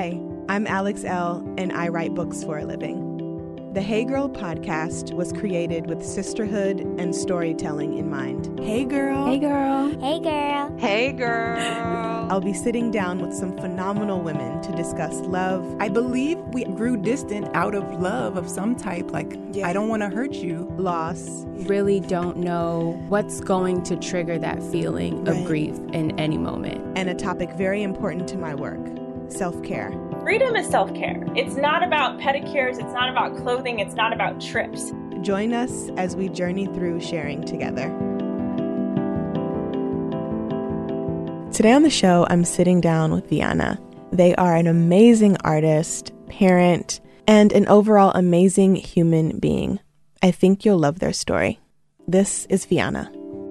Hi, I'm Alex L., and I write books for a living. The Hey Girl podcast was created with sisterhood and storytelling in mind. Hey girl. Hey girl. Hey girl. Hey girl. I'll be sitting down with some phenomenal women to discuss love. I believe we grew distant out of love of some type, like, I don't want to hurt you. Loss. Really don't know what's going to trigger that feeling of grief in any moment. And a topic very important to my work, self-care. Freedom is self-care. It's not about pedicures. It's not about clothing. It's not about trips. Join us as we journey through sharing together. Today on the show, I'm sitting down with Viana. They are an amazing artist, parent, and an overall amazing human being. I think you'll love their story. This is Viana.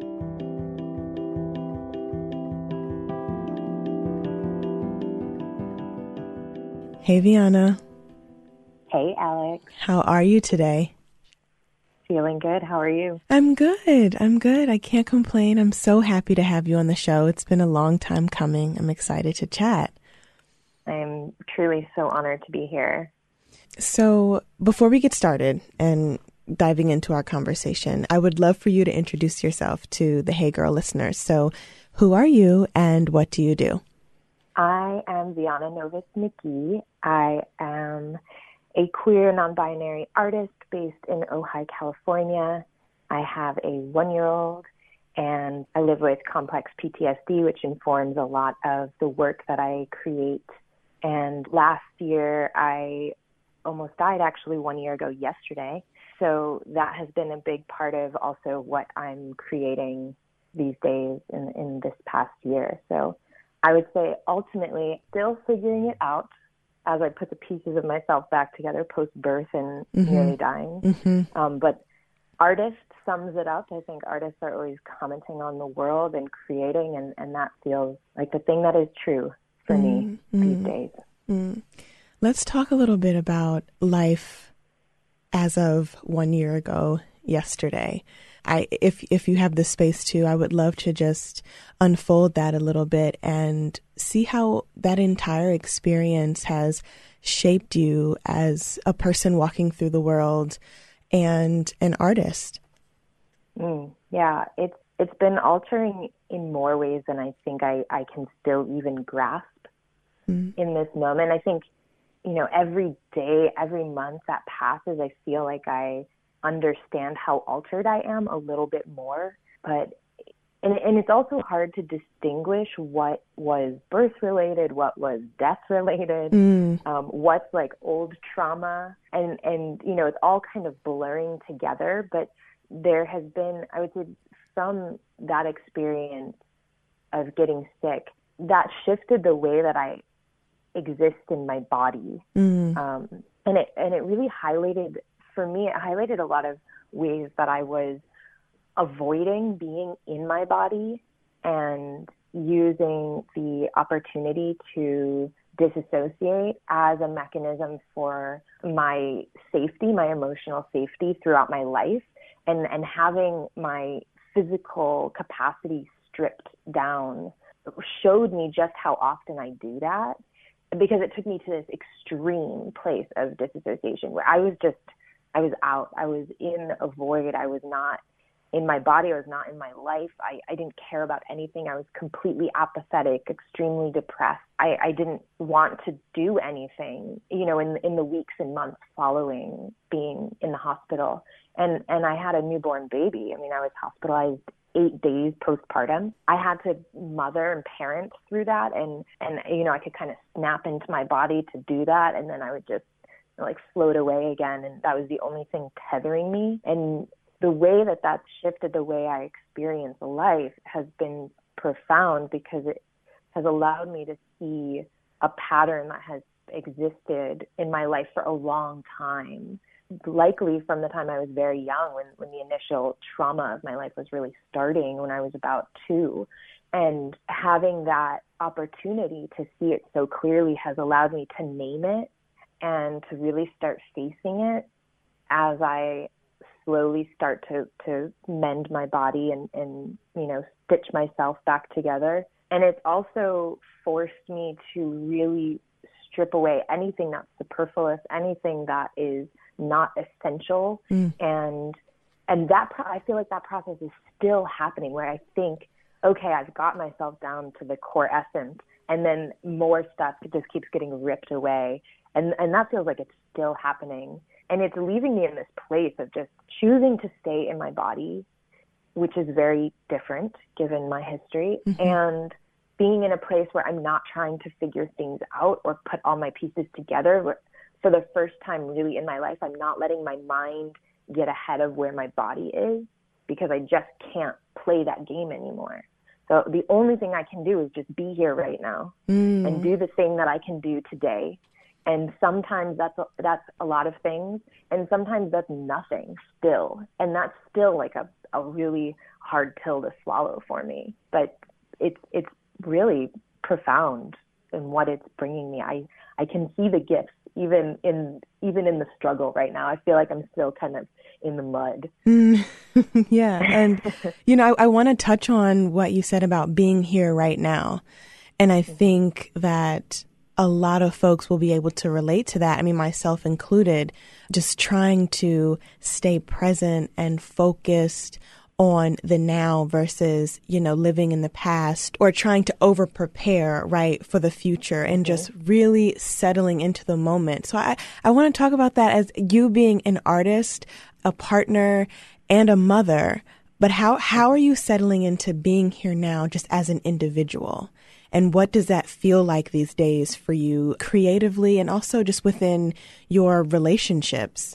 Hey, Viana. Hey, Alex. How are you today? Feeling good. How are you? I'm good. I can't complain. I'm so happy to have you on the show. It's been a long time coming. I'm excited to chat. I'm truly so honored to be here. So before we get started and diving into our conversation, I would love for you to introduce yourself to the Hey Girl listeners. So who are you and what do you do? I am Viana Novus McGee. I am a queer non-binary artist based in Ojai, California. I have a 1-year-old and I live with complex PTSD, which informs a lot of the work that I create. And last year, I almost died, actually 1 year ago yesterday. So that has been a big part of also what I'm creating these days in this past year. So I would say ultimately still figuring it out as I put the pieces of myself back together post-birth and nearly dying. But artist sums it up. I think artists are always commenting on the world and creating, and that feels like the thing that is true for me these days. Let's talk a little bit about life as of 1 year ago yesterday. If you have the space to, I would love to just unfold that a little bit and see how that entire experience has shaped you as a person walking through the world and an artist. Yeah, it's been altering in more ways than I think I can still even grasp in this moment. I think, every day, every month that passes, I feel like I understand how altered I am a little bit more, and it's also hard to distinguish what was birth related, what was death related, what's like old trauma, and it's all kind of blurring together. But there has been, I would say, from that experience of getting sick, that shifted the way that I exist in my body, and it really highlighted. For me, it highlighted a lot of ways that I was avoiding being in my body and using the opportunity to disassociate as a mechanism for my safety, my emotional safety throughout my life, and having my physical capacity stripped down showed me just how often I do that, because it took me to this extreme place of disassociation where I was out. I was in a void. I was not in my body. I was not in my life. I didn't care about anything. I was completely apathetic, extremely depressed. I didn't want to do anything, in the weeks and months following being in the hospital. And I had a newborn baby. I mean, I was hospitalized 8 days postpartum. I had to mother and parent through that. And I could kind of snap into my body to do that. And then I would just float away again, and that was the only thing tethering me. And the way that shifted the way I experience life has been profound, because it has allowed me to see a pattern that has existed in my life for a long time, likely from the time I was very young, when the initial trauma of my life was really starting when I was about 2. And having that opportunity to see it so clearly has allowed me to name it and to really start facing it as I slowly start to mend my body and stitch myself back together. And it's also forced me to really strip away anything that's superfluous, anything that is not essential. And that I feel like that process is still happening, where I think, okay, I've got myself down to the core essence, and then more stuff just keeps getting ripped away. And that feels like it's still happening. And it's leaving me in this place of just choosing to stay in my body, which is very different given my history, and being in a place where I'm not trying to figure things out or put all my pieces together. For the first time really in my life, I'm not letting my mind get ahead of where my body is, because I just can't play that game anymore. So the only thing I can do is just be here right now and do the thing that I can do today. And sometimes that's a lot of things, and sometimes that's nothing still. And that's still like a really hard pill to swallow for me. But it's really profound in what it's bringing me. I can see the gifts even in the struggle right now. I feel like I'm still kind of in the mud. Yeah. And, I want to touch on what you said about being here right now. And I think that a lot of folks will be able to relate to that. I mean, myself included, just trying to stay present and focused on the now versus, living in the past, or trying to over prepare, right, for the future, and just really settling into the moment. So I want to talk about that as you being an artist, a partner, and a mother. But how are you settling into being here now just as an individual? And what does that feel like these days for you creatively and also just within your relationships?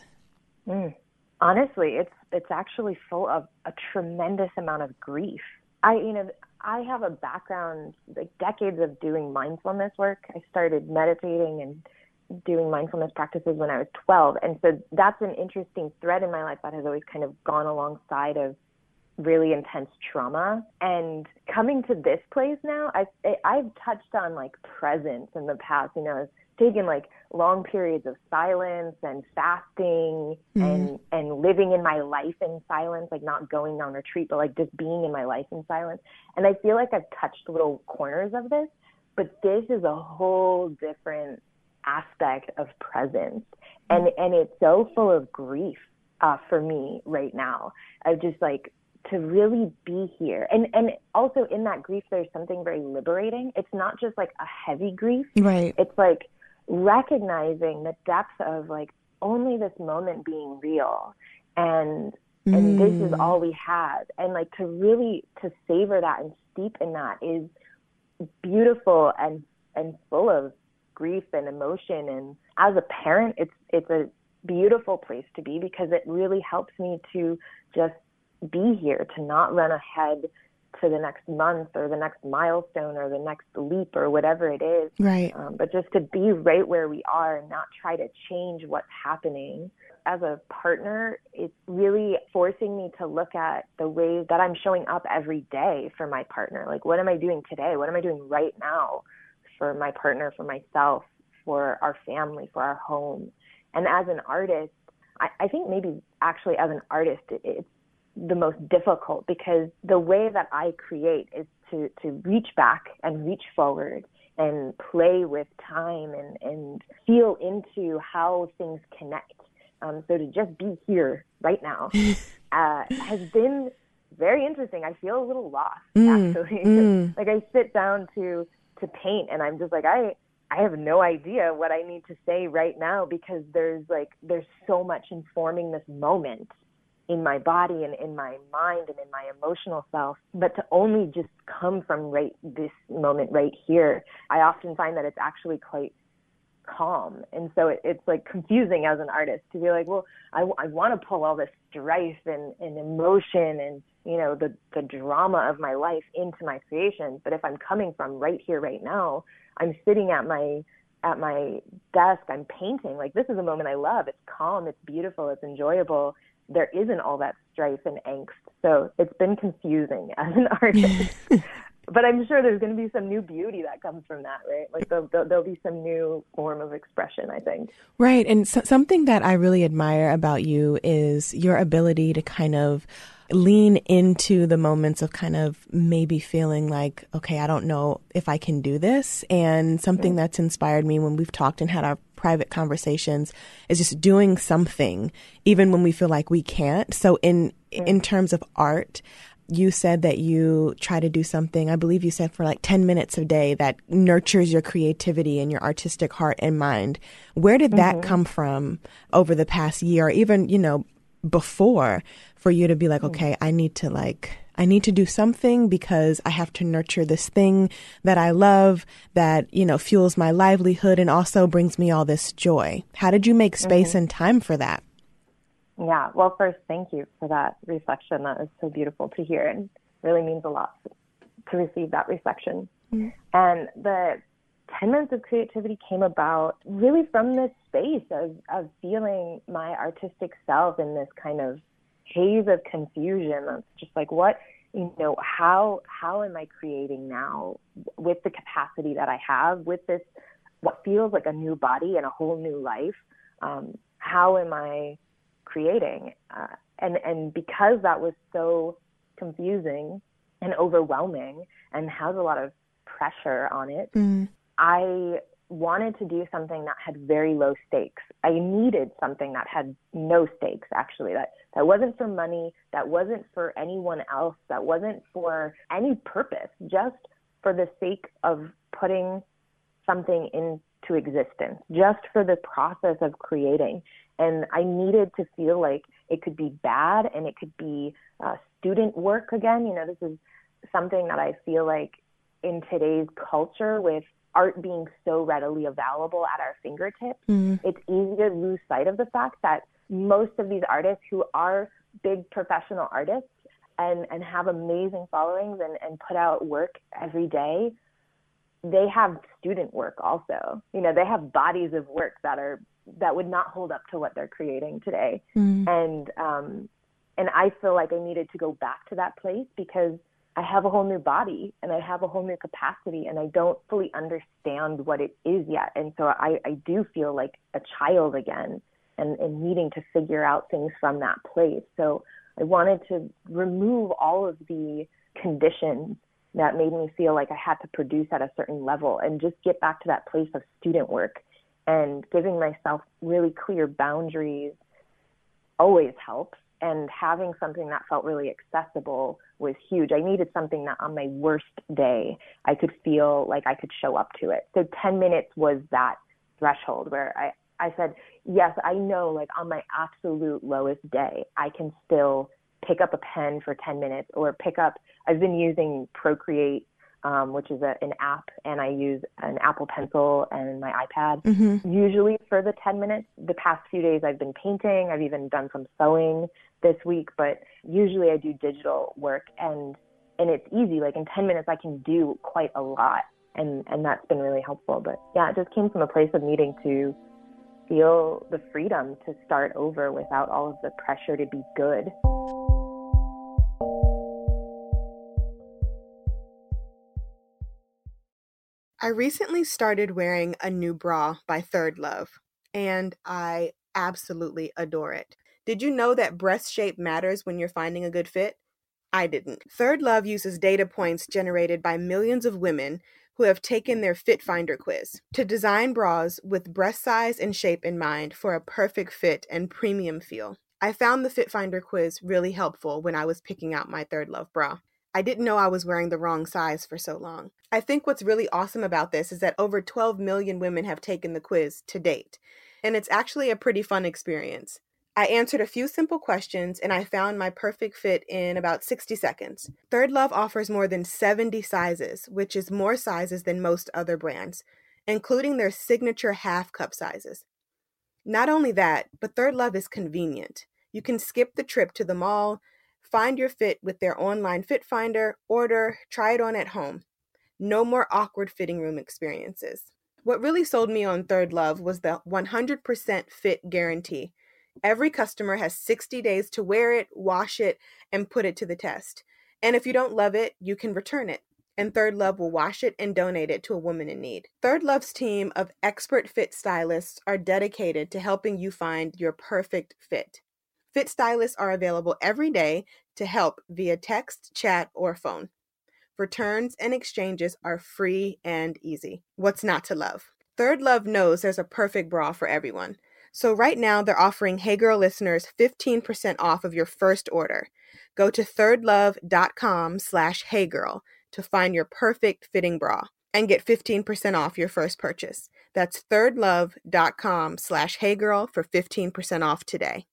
Honestly, it's actually full of a tremendous amount of grief. I have a background, like decades of doing mindfulness work. I started meditating and doing mindfulness practices when I was 12. And so that's an interesting thread in my life that has always kind of gone alongside of really intense trauma. And coming to this place now, I've touched on like presence in the past. I've taken like long periods of silence and fasting and living in my life in silence, like not going on retreat, but like just being in my life in silence. And I feel like I've touched little corners of this, but this is a whole different aspect of presence. And it's so full of grief for me right now. I just like to really be here. And also in that grief, there's something very liberating. It's not just like a heavy grief. Right. It's like recognizing the depth of like only this moment being real. And this is all we have. And like to savor that and steep in that is beautiful and full of grief and emotion. And as a parent, it's a beautiful place to be, because it really helps me to just be here, to not run ahead to the next month or the next milestone or the next leap or whatever it is. Right. But just to be right where we are and not try to change what's happening. As a partner, it's really forcing me to look at the ways that I'm showing up every day for my partner. Like, what am I doing today? What am I doing right now for my partner, for myself, for our family, for our home? And as an artist, I think maybe actually as an artist, it's the most difficult, because the way that I create is to reach back and reach forward and play with time and feel into how things connect. So to just be here right now has been very interesting. I feel a little lost, actually. Like I sit down to paint and I'm just like, I have no idea what I need to say right now, because there's so much informing this moment in my body and in my mind and in my emotional self. But to only just come from this moment right here, I often find that it's actually quite calm. And so it's like confusing as an artist to be like, well, I want to pull all this strife and emotion and, the drama of my life into my creations. But if I'm coming from right here, right now, I'm sitting at my desk, I'm painting, like this is a moment I love. It's calm, it's beautiful, it's enjoyable. There isn't all that strife and angst. So it's been confusing as an artist. But I'm sure there's going to be some new beauty that comes from that, right? Like there'll be some new form of expression, I think. Right. And something that I really admire about you is your ability to kind of lean into the moments of kind of maybe feeling like, okay, I don't know if I can do this. And something that's inspired me when we've talked and had our private conversations is just doing something, even when we feel like we can't. So in terms of art, you said that you try to do something, I believe you said for like 10 minutes a day that nurtures your creativity and your artistic heart and mind. Where did that come from over the past year, or even, before, for you to be like, okay, I need to do something because I have to nurture this thing that I love that, fuels my livelihood and also brings me all this joy. How did you make space and time for that? Yeah. Well, first, thank you for that reflection. That is so beautiful to hear and really means a lot to receive that reflection. Mm-hmm. And the 10 minutes of creativity came about really from this space of feeling my artistic self in this kind of haze of confusion. That's just like, how am I creating now with the capacity that I have, with this, what feels like a new body and a whole new life? How am I creating? And because that was so confusing and overwhelming and has a lot of pressure on it, I wanted to do something that had very low stakes. I needed something that had no stakes, actually, that wasn't for money, that wasn't for anyone else, that wasn't for any purpose, just for the sake of putting something into existence, just for the process of creating. And I needed to feel like it could be bad and it could be student work again. This is something that I feel like in today's culture, with art being so readily available at our fingertips, it's easy to lose sight of the fact that most of these artists who are big professional artists and have amazing followings and put out work every day, they have student work also. They have bodies of work that would not hold up to what they're creating today. And I feel like I needed to go back to that place because I have a whole new body and I have a whole new capacity and I don't fully understand what it is yet. And so I do feel like a child again and needing to figure out things from that place. So I wanted to remove all of the conditions that made me feel like I had to produce at a certain level and just get back to that place of student work. And giving myself really clear boundaries always helps. And having something that felt really accessible was huge. I needed something that on my worst day, I could feel like I could show up to it. So 10 minutes was that threshold where I said, yes, I know, like on my absolute lowest day, I can still pick up a pen for 10 minutes or I've been using Procreate, which is an app, and I use an Apple Pencil and my iPad usually for the 10 minutes. The past few days I've been painting. I've even done some sewing this week, but usually I do digital work and it's easy. Like in 10 minutes I can do quite a lot, and that's been really helpful. But yeah, it just came from a place of needing to feel the freedom to start over without all of the pressure to be good. I recently started wearing a new bra by Third Love, and I absolutely adore it. Did you know that breast shape matters when you're finding a good fit? I didn't. Third Love uses data points generated by millions of women who have taken their Fit Finder quiz to design bras with breast size and shape in mind for a perfect fit and premium feel. I found the Fit Finder quiz really helpful when I was picking out my Third Love bra. I didn't know I was wearing the wrong size for so long. I think what's really awesome about this is that over 12 million women have taken the quiz to date, and it's actually a pretty fun experience. I answered a few simple questions and I found my perfect fit in about 60 seconds. Third Love offers more than 70 sizes, which is more sizes than most other brands, including their signature half cup sizes. Not only that, but Third Love is convenient. You can skip the trip to the mall, find your fit with their online fit finder, order, try it on at home. No more awkward fitting room experiences. What really sold me on Third Love was the 100% fit guarantee. Every customer has 60 days to wear it, wash it, and put it to the test. And if you don't love it, you can return it. And Third Love will wash it and donate it to a woman in need. Third Love's team of expert fit stylists are dedicated to helping you find your perfect fit. Fit stylists are available every day to help via text, chat, or phone. Returns and exchanges are free and easy. What's not to love? Third Love knows there's a perfect bra for everyone. So right now they're offering Hey Girl listeners 15% off of your first order. Go to thirdlove.com/heygirl to find your perfect fitting bra and get 15% off your first purchase. That's thirdlove.com/heygirl for 15% off today.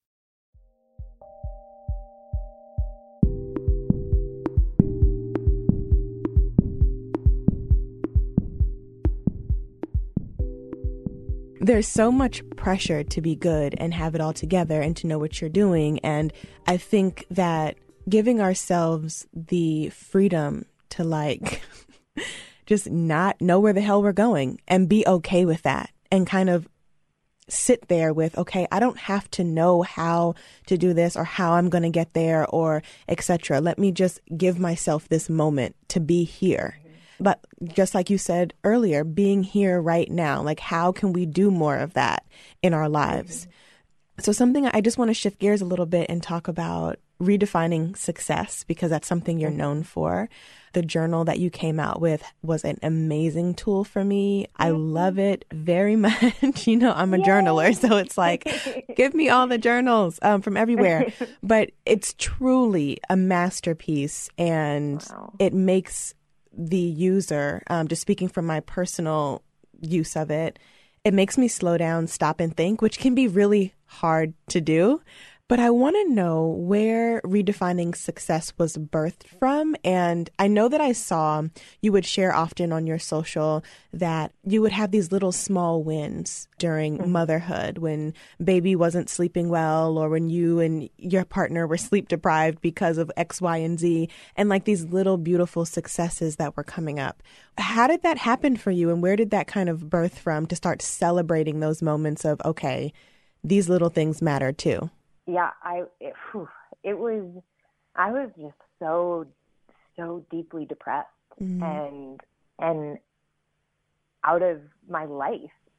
There's so much pressure to be good and have it all together and to know what you're doing. And I think that giving ourselves the freedom to just not know where the hell we're going and be okay with that and kind of sit there with, okay, I don't have to know how to do this or how I'm going to get there or etc. Let me just give myself this moment to be here. But just like you said earlier, being here right now, like how can we do more of that in our lives? So something I just want to shift gears a little bit and talk about redefining success, because that's something you're known for. The journal that you came out with was an amazing tool for me. I love it very much. You know, I'm a journaler, so it's like, give me all the journals from everywhere. But it's truly a masterpiece, and it makes the user, just speaking from my personal use of it, it makes me slow down, stop and think, which can be really hard to do. But I want to know where redefining success was birthed from. And I know that I saw you would share often on your social that you would have these little small wins during motherhood when baby wasn't sleeping well, or when you and your partner were sleep deprived because of X, Y, and Z, and like these little beautiful successes that were coming up. How did that happen for you? And where did that kind of birth from to start celebrating those moments of, okay, these little things matter too? Yeah, I was just so deeply depressed and out of my life.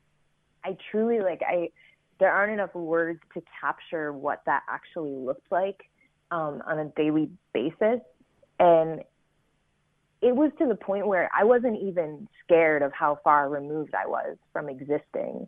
I truly there aren't enough words to capture what that actually looked like on a daily basis. And it was to the point where I wasn't even scared of how far removed I was from existing.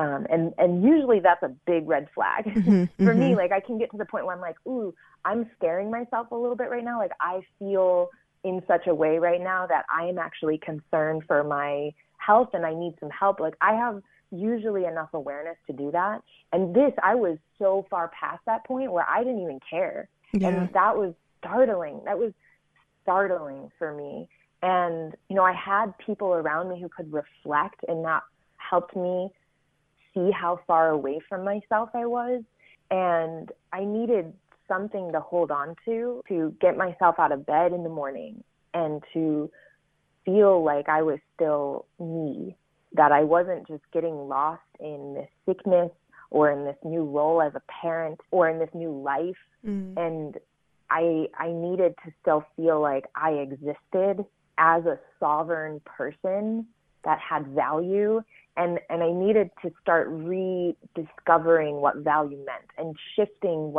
And usually that's a big red flag for me. Like I can get to the point where I'm like, ooh, I'm scaring myself a little bit right now. Like I feel in such a way right now that I am actually concerned for my health and I need some help. Like I have usually enough awareness to do that. And I was so far past that point where I didn't even care. Yeah. And that was startling. That was startling for me. And, you know, I had people around me who could reflect, and that helped me see how far away from myself I was. And I needed something to hold on to get myself out of bed in the morning and to feel like I was still me, that I wasn't just getting lost in this sickness or in this new role as a parent or in this new life. And I needed to still feel like I existed as a sovereign person that had value. And I needed to start rediscovering what value meant and shifting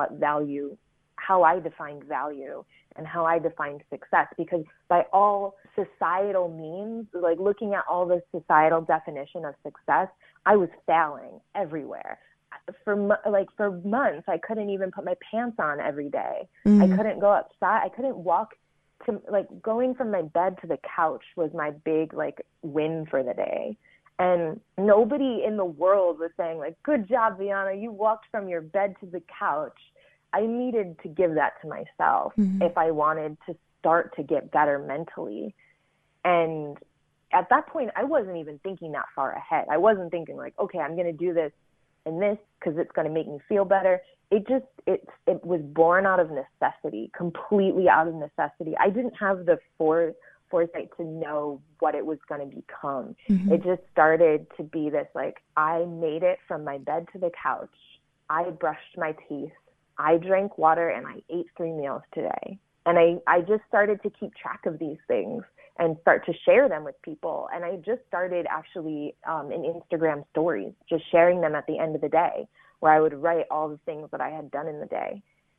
how I defined value and how I defined success. Because by all societal means, like looking at all the societal definition of success, I was failing everywhere. For months, I couldn't even put my pants on every day. I couldn't go outside. I couldn't walk going from my bed to the couch was my big win for the day. And nobody in the world was saying good job, Vianna, you walked from your bed to the couch. I needed to give that to myself if I wanted to start to get better mentally. And at that point, I wasn't even thinking that far ahead. I wasn't thinking okay, I'm going to do this and this because it's going to make me feel better. It was born out of necessity, completely out of necessity. I didn't have the foresight to know what it was going to become. It just started to be this, I made it from my bed to the couch. I brushed my teeth. I drank water and I ate 3 meals today. And I just started to keep track of these things and start to share them with people. And I just started actually in Instagram stories, just sharing them at the end of the day, where I would write all the things that I had done in the day.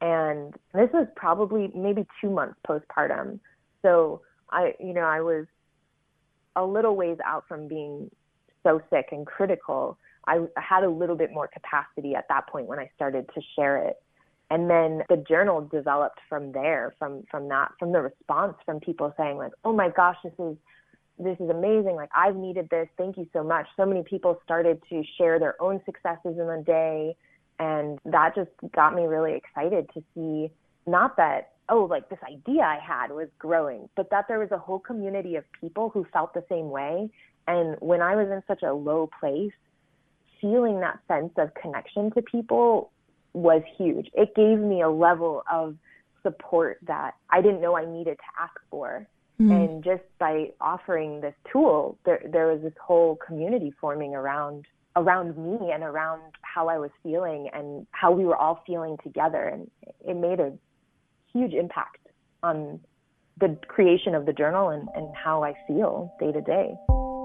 And this was probably maybe 2 months postpartum. So I was a little ways out from being so sick and critical. I had a little bit more capacity at that point when I started to share it. And then the journal developed from there, from the response from people saying like, oh my gosh, this is amazing. Like, I've needed this. Thank you so much. So many people started to share their own successes in the day. And that just got me really excited to see not that, oh, like this idea I had was growing, but that there was a whole community of people who felt the same way. And when I was in such a low place, feeling that sense of connection to people was huge. It gave me a level of support that I didn't know I needed to ask for. And just by offering this tool, there was this whole community forming around me and around how I was feeling and how we were all feeling together. And it made a huge impact on the creation of the journal and how I feel day to day.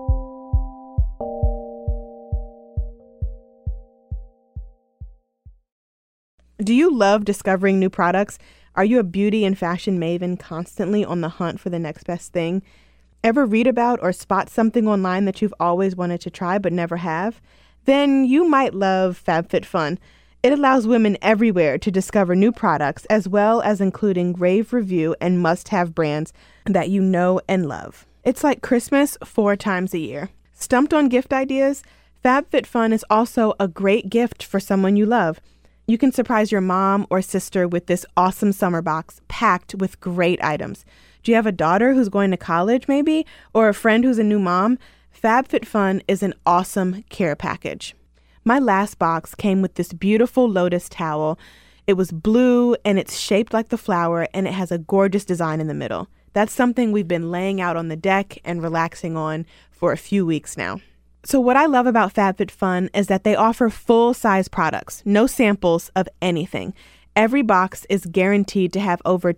Do you love discovering new products? Are you a beauty and fashion maven constantly on the hunt for the next best thing? Ever read about or spot something online that you've always wanted to try but never have? Then you might love FabFitFun. It allows women everywhere to discover new products as well as including rave review and must-have brands that you know and love. It's like Christmas 4 times a year. Stumped on gift ideas? FabFitFun is also a great gift for someone you love. You can surprise your mom or sister with this awesome summer box packed with great items. Do you have a daughter who's going to college maybe? Or a friend who's a new mom? FabFitFun is an awesome care package. My last box came with this beautiful lotus towel. It was blue and it's shaped like the flower and it has a gorgeous design in the middle. That's something we've been laying out on the deck and relaxing on for a few weeks now. So what I love about FabFitFun is that they offer full-size products, no samples of anything. Every box is guaranteed to have over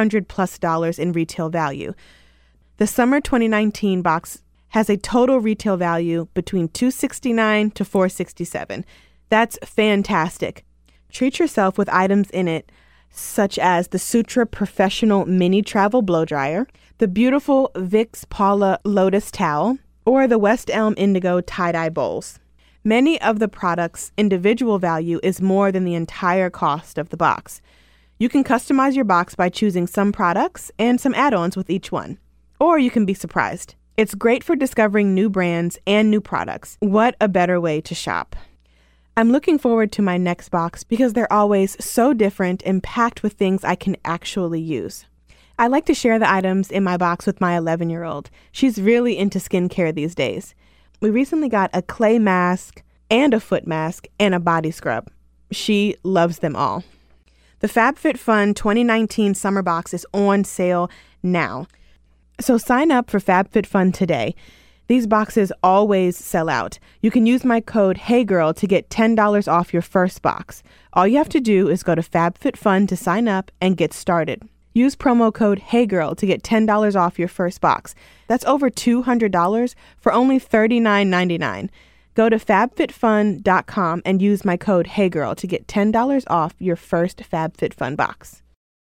$200+ in retail value. The summer 2019 box has a total retail value between $269 to $467. That's fantastic. Treat yourself with items in it such as the Sutra Professional Mini Travel Blow Dryer, the beautiful Vicks Paula Lotus Towel, or the West Elm Indigo Tie-Dye Bowls. Many of the products' individual value is more than the entire cost of the box. You can customize your box by choosing some products and some add-ons with each one. Or you can be surprised. It's great for discovering new brands and new products. What a better way to shop. I'm looking forward to my next box because they're always so different and packed with things I can actually use. I like to share the items in my box with my 11-year-old. She's really into skincare these days. We recently got a clay mask and a foot mask and a body scrub. She loves them all. The FabFitFun 2019 summer box is on sale now. So sign up for FabFitFun today. These boxes always sell out. You can use my code HeyGirl to get $10 off your first box. All you have to do is go to FabFitFun to sign up and get started. Use promo code HeyGirl to get $10 off your first box. That's over $200 for only $39.99. Go to fabfitfun.com and use my code HeyGirl to get $10 off your first FabFitFun box.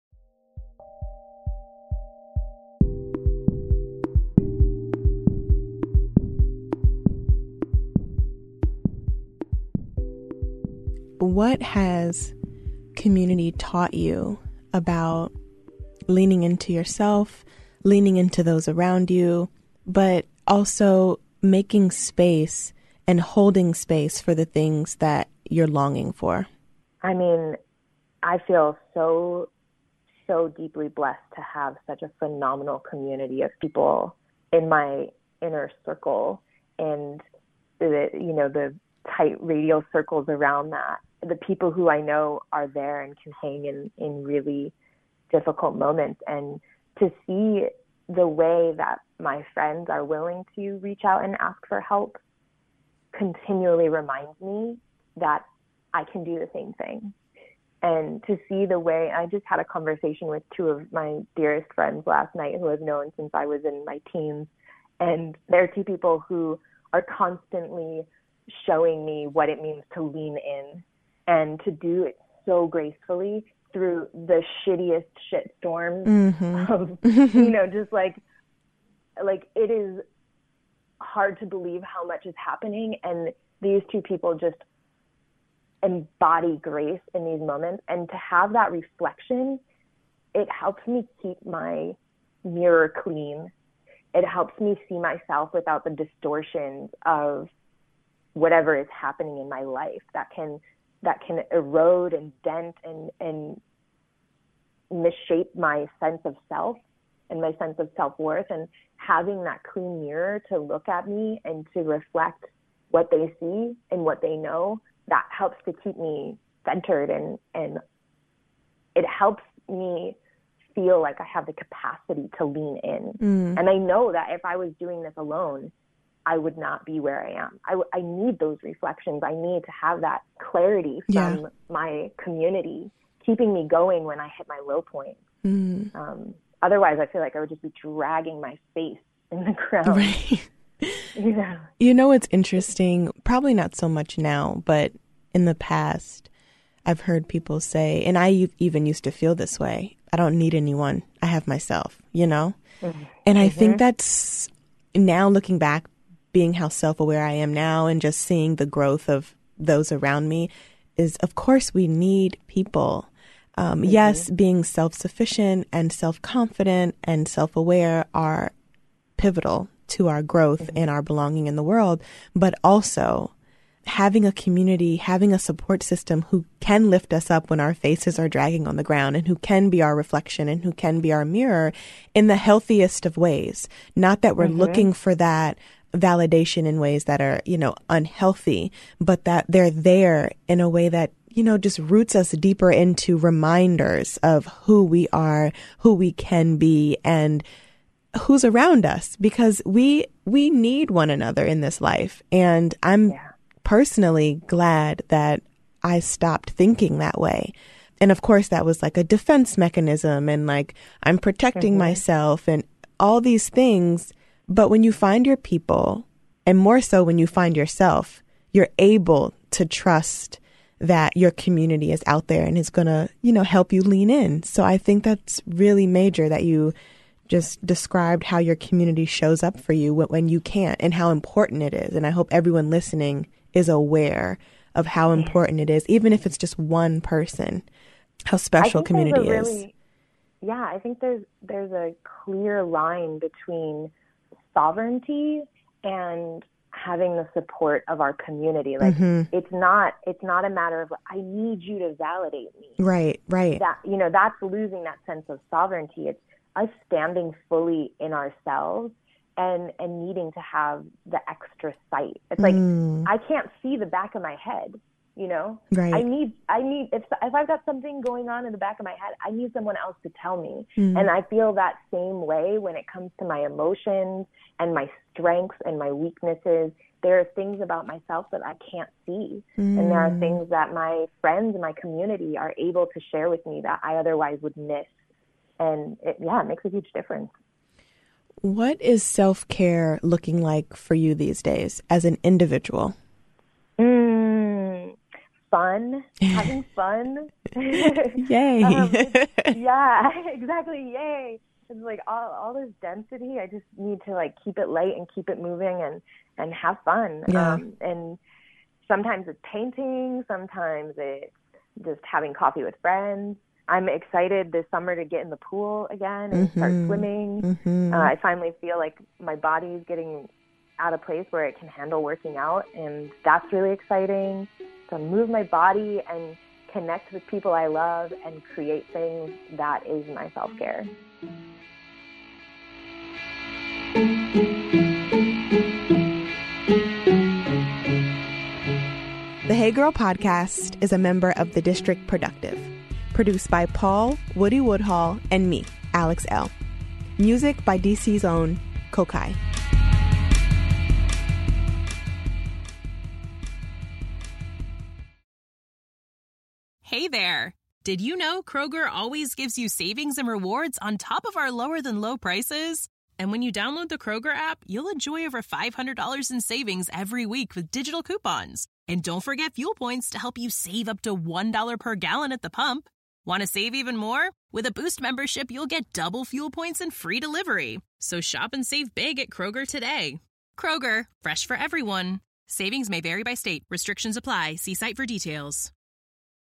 What has community taught you about leaning into yourself, leaning into those around you, but also making space and holding space for the things that you're longing for? I mean, I feel so deeply blessed to have such a phenomenal community of people in my inner circle and the tight radial circles around that. The people who I know are there and can hang in really difficult moments, and to see the way that my friends are willing to reach out and ask for help continually reminds me that I can do the same thing. And to see the way, I just had a conversation with 2 of my dearest friends last night who I've known since I was in my teens, and they're 2 people who are constantly showing me what it means to lean in and to do it so gracefully through the shittiest shit storms Mm-hmm. of, just like it is hard to believe how much is happening. And these two people just embody grace in these moments. And to have that reflection, it helps me keep my mirror clean. It helps me see myself without the distortions of whatever is happening in my life that can erode and dent and misshape my sense of self and my sense of self-worth. And having that clean mirror to look at me and to reflect what they see and what they know, that helps to keep me centered, and it helps me feel like I have the capacity to lean in. And I know that if I was doing this alone, I would not be where I am. I need those reflections. I need to have that clarity from my community, keeping me going when I hit my low point. Otherwise, I feel like I would just be dragging my face in the ground. Right. Yeah. It's interesting, probably not so much now, but in the past, I've heard people say, and I even used to feel this way, I don't need anyone. I have myself, And I think that's, now looking back, being how self-aware I am now and just seeing the growth of those around me, is, of course, we need people. Yes, being self-sufficient and self-confident and self-aware are pivotal to our growth and our belonging in the world, but also having a community, having a support system who can lift us up when our faces are dragging on the ground, and who can be our reflection and who can be our mirror in the healthiest of ways. Not that we're looking for that validation in ways that are, unhealthy, but that they're there in a way that, just roots us deeper into reminders of who we are, who we can be, and who's around us, because we need one another in this life. And I'm personally glad that I stopped thinking that way. And of course, that was like a defense mechanism, and like I'm protecting myself and all these things. But when you find your people, and more so when you find yourself, you're able to trust that your community is out there and is going to, help you lean in. So I think that's really major that you just described how your community shows up for you when you can't, and how important it is. And I hope everyone listening is aware of how important it is, even if it's just one person, how special community is. I think there's a clear line between sovereignty and having the support of our community. Like it's not a matter of, I need you to validate me. Right. That, that's losing that sense of sovereignty. It's us standing fully in ourselves and needing to have the extra sight. It's like, I can't see the back of my head, Right. I need, if I've got something going on in the back of my head, I need someone else to tell me. And I feel that same way when it comes to my emotions and my strengths and my weaknesses. There are things about myself that I can't see. And there are things that my friends and my community are able to share with me that I otherwise would miss. And it makes a huge difference. What is self-care looking like for you these days as an individual? Fun, having fun. Yay. Yeah, exactly. Yay. It's like all this density. I just need to like keep it light and keep it moving and have fun. Yeah. And sometimes it's painting. Sometimes it's just having coffee with friends. I'm excited this summer to get in the pool again and start swimming. I finally feel like my body is getting out of place where it can handle working out, and that's really exciting. To move my body and connect with people I love and create things, that is my self-care. The Hey Girl podcast is a member of the District Productive, produced by Paul Woody Woodhall and me, Alex L. Music by DC's own Kokai. Hey there! Did you know Kroger always gives you savings and rewards on top of our lower-than-low prices? And when you download the Kroger app, you'll enjoy over $500 in savings every week with digital coupons. And don't forget fuel points to help you save up to $1 per gallon at the pump. Want to save even more? With a Boost membership, you'll get double fuel points and free delivery. So shop and save big at Kroger today. Kroger, fresh for everyone. Savings may vary by state. Restrictions apply. See site for details.